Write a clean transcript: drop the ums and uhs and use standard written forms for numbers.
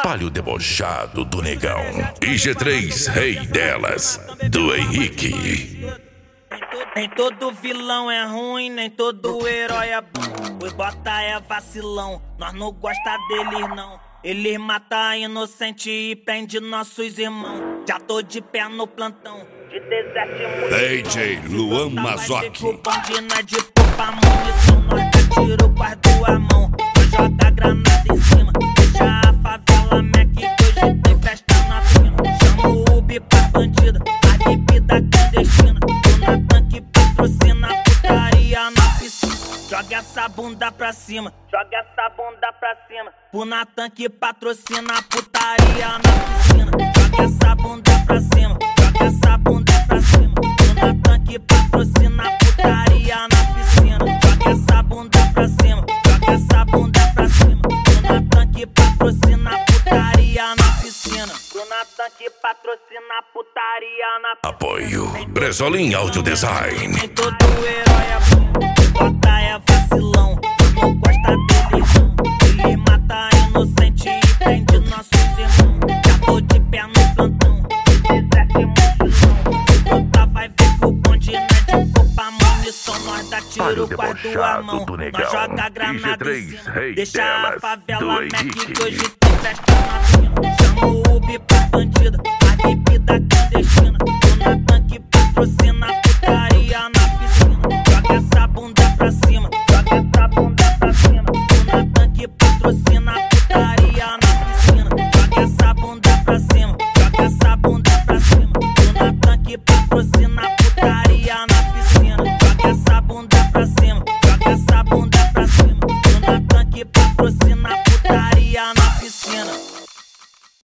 palho debochado do negão. E G3, rei delas, do Henrique. Nem todo vilão é ruim, nem todo herói é bom. Os bota é vacilão, nós não gosta deles não. Eles matam inocente e prende nossos irmãos. Já tô de pé no plantão, de deserto e DJ Luan Mazoc. O bonde não é de poupa munição, nós dá tiro com as duas mãos. Nós joga granada em cima, deixa a favela Mac que hoje tem festa na fina. Chama o Ubi pra bandida, a bebida clandestina. Tô na tanque patrocina putaria na piscina. Joga essa bunda pra cima, joga essa bunda pra cima. O Natan que patrocina putaria na piscina. Joga essa bunda pra cima, joga essa bunda pra cima. O Natan que patrocina putaria na piscina. Joga essa bunda pra cima, joga essa bunda pra cima. O Natan que patrocina putaria na piscina. O Natan que patrocina putaria na piscina. Apoio Bresolim Audio Design. Nem todo herói é bom, bota é vacilão, não gosta deles não. Ele mata inocente e prende nossos irmãos. Já tô de pé no plantão, de deserto e mochilão. Se botar vai ver que o bonde não é de poupa munição. Nós dá tiro com as duas mãos, nós joga granada em cima. Deixa a favela Mac que hoje tem festa na fina. Chama o Ubi pra bandida, a bebida clandestina. Tô na tanque patrocina putaria na piscina. Joga essa bunda pra cima, joga essa bunda pra cima. O Natan que patrocina putaria na piscina. Joga essa bunda pra cima, joga essa bunda pra cima. O Natan que patrocina putaria na piscina. Joga essa bunda pra cima, joga essa bunda pra cima. O Natan que patrocina putaria na piscina.